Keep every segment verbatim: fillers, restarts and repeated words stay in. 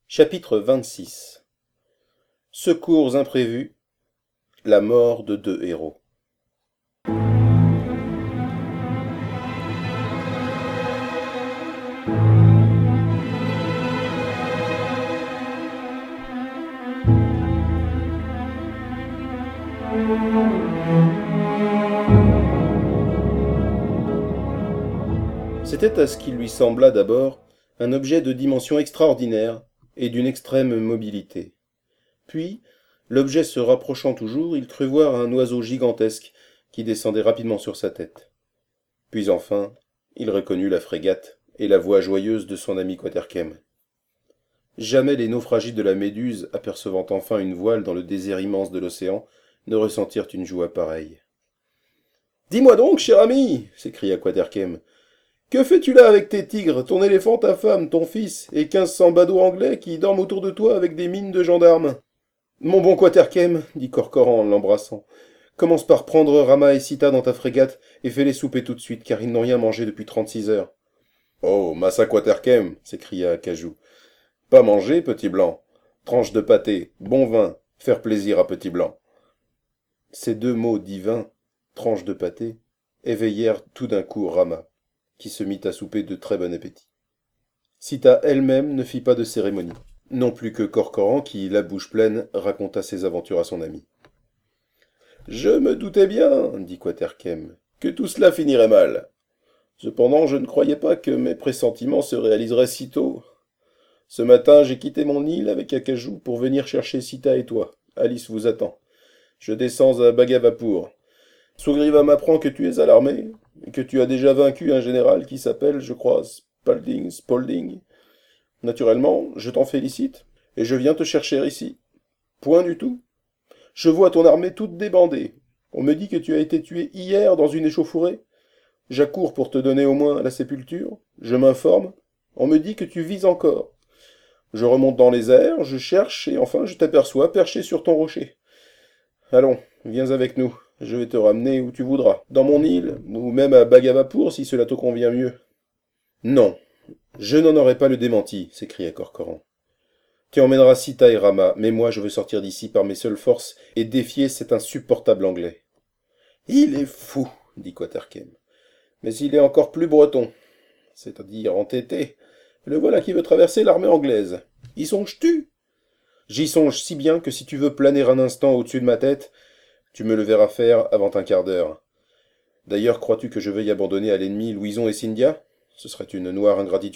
Chapitre vingt-six. Secours imprévus, la mort de deux héros. C'était à ce qui lui sembla d'abord un objet de dimension extraordinaire et d'une extrême mobilité. Puis, l'objet se rapprochant toujours, il crut voir un oiseau gigantesque qui descendait rapidement sur sa tête. Puis enfin, il reconnut la frégate et la voix joyeuse de son ami Quaterkem. Jamais les naufragés de la Méduse, apercevant enfin une voile dans le désert immense de l'océan, ne ressentirent une joie pareille. « Dis-moi donc, cher ami !» s'écria Quaterkem. « Que fais-tu là avec tes tigres, ton éléphant, ta femme, ton fils, et quinze cents badauds anglais qui dorment autour de toi avec des mines de gendarmes ?»« Mon bon Quaterkem, dit Corcoran en l'embrassant, commence par prendre Rama et Sita dans ta frégate et fais-les souper tout de suite, car ils n'ont rien mangé depuis trente-six heures. »« Oh, massa Quaterkem !» s'écria Acajou. « Pas manger, Petit Blanc. Tranche de pâté, bon vin, faire plaisir à Petit Blanc. » Ces deux mots divins, tranche de pâté, éveillèrent tout d'un coup Rama, qui se mit à souper de très bon appétit. Sita elle-même ne fit pas de cérémonie, non plus que Corcoran qui, la bouche pleine, raconta ses aventures à son ami. « Je me doutais bien, dit Quaterkem, que tout cela finirait mal. Cependant, je ne croyais pas que mes pressentiments se réaliseraient si tôt. Ce matin, j'ai quitté mon île avec Acajou pour venir chercher Sita et toi. Alice vous attend. Je descends à Bhagavapur. Sougriva m'apprend que tu es à l'armée, et que tu as déjà vaincu un général qui s'appelle, je crois, Spalding, Spalding. Naturellement, je t'en félicite, et je viens te chercher ici. Point du tout. Je vois ton armée toute débandée. On me dit que tu as été tué hier dans une échauffourée. J'accours pour te donner au moins la sépulture. Je m'informe. On me dit que tu vis encore. Je remonte dans les airs, je cherche, et enfin je t'aperçois perché sur ton rocher. Allons, viens avec nous. Je vais te ramener où tu voudras, dans mon île, ou même à Bhagavapur si cela te convient mieux. »« Non, je n'en aurai pas le démenti, » s'écria Corcoran. « Tu emmèneras Sita et Rama, mais moi je veux sortir d'ici par mes seules forces et défier cet insupportable Anglais. »« Il est fou, » dit Quaterkem. « Mais il est encore plus breton, c'est-à-dire entêté. Le voilà qui veut traverser l'armée anglaise. Y songes-tu ? J'y songe si bien que si tu veux planer un instant au-dessus de ma tête, tu me le verras faire avant un quart d'heure. D'ailleurs, crois-tu que je veuille abandonner à l'ennemi Louison et Scindia ? Ce serait une noire ingratitude. »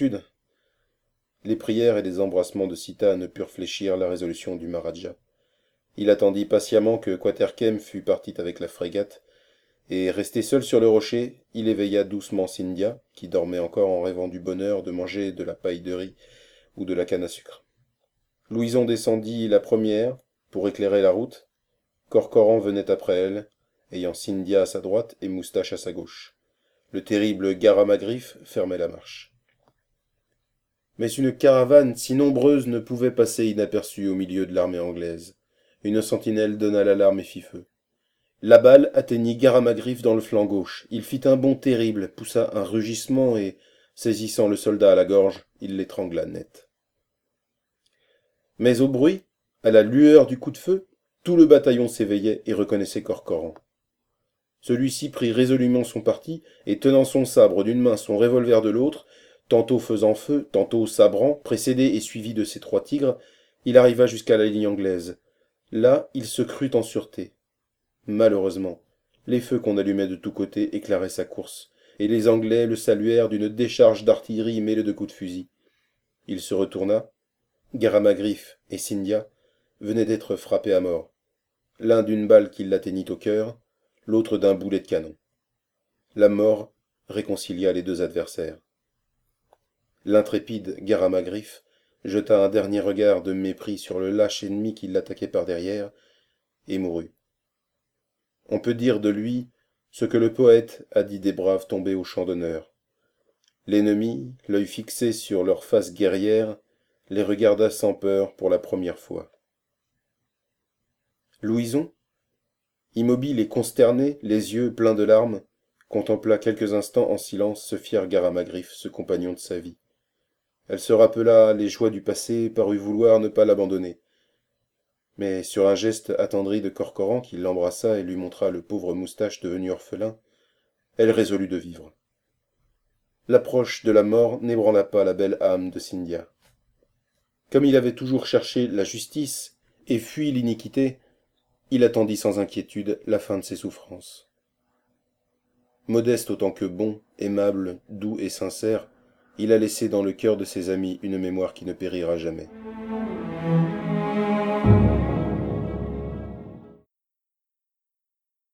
Les prières et les embrassements de Sita ne purent fléchir la résolution du Maharaja. Il attendit patiemment que Quaterkem fût parti avec la frégate, et, resté seul sur le rocher, il éveilla doucement Scindia, qui dormait encore en rêvant du bonheur de manger de la paille de riz ou de la canne à sucre. Louison descendit la première, pour éclairer la route. Corcoran venait après elle, ayant Scindia à sa droite et Moustache à sa gauche. Le terrible Garamagriffe fermait la marche. Mais une caravane si nombreuse ne pouvait passer inaperçue au milieu de l'armée anglaise. Une sentinelle donna l'alarme et fit feu. La balle atteignit Garamagriffe dans le flanc gauche. Il fit un bond terrible, poussa un rugissement et, saisissant le soldat à la gorge, il l'étrangla net. Mais au bruit, à la lueur du coup de feu, tout le bataillon s'éveillait et reconnaissait Corcoran. Celui-ci prit résolument son parti, et tenant son sabre d'une main, son revolver de l'autre, tantôt faisant feu, tantôt sabrant, précédé et suivi de ses trois tigres, il arriva jusqu'à la ligne anglaise. Là, il se crut en sûreté. Malheureusement, les feux qu'on allumait de tous côtés éclairaient sa course, et les Anglais le saluèrent d'une décharge d'artillerie mêlée de coups de fusil. Il se retourna. Garamagriffe et Scindia venaient d'être frappés à mort, l'un d'une balle qui l'atteignit au cœur, l'autre d'un boulet de canon. La mort réconcilia les deux adversaires. L'intrépide Garamagriffe jeta un dernier regard de mépris sur le lâche ennemi qui l'attaquait par derrière, et mourut. On peut dire de lui ce que le poète a dit des braves tombés au champ d'honneur. L'ennemi, l'œil fixé sur leur face guerrière, les regarda sans peur pour la première fois. Louison, immobile et consterné, les yeux pleins de larmes, contempla quelques instants en silence ce fier Garamagriffe, ce compagnon de sa vie. Elle se rappela les joies du passé et parut vouloir ne pas l'abandonner. Mais sur un geste attendri de Corcoran qui l'embrassa et lui montra le pauvre moustache devenu orphelin, elle résolut de vivre. L'approche de la mort n'ébranla pas la belle âme de Cynthia. Comme il avait toujours cherché la justice et fui l'iniquité, il attendit sans inquiétude la fin de ses souffrances. Modeste autant que bon, aimable, doux et sincère, il a laissé dans le cœur de ses amis une mémoire qui ne périra jamais.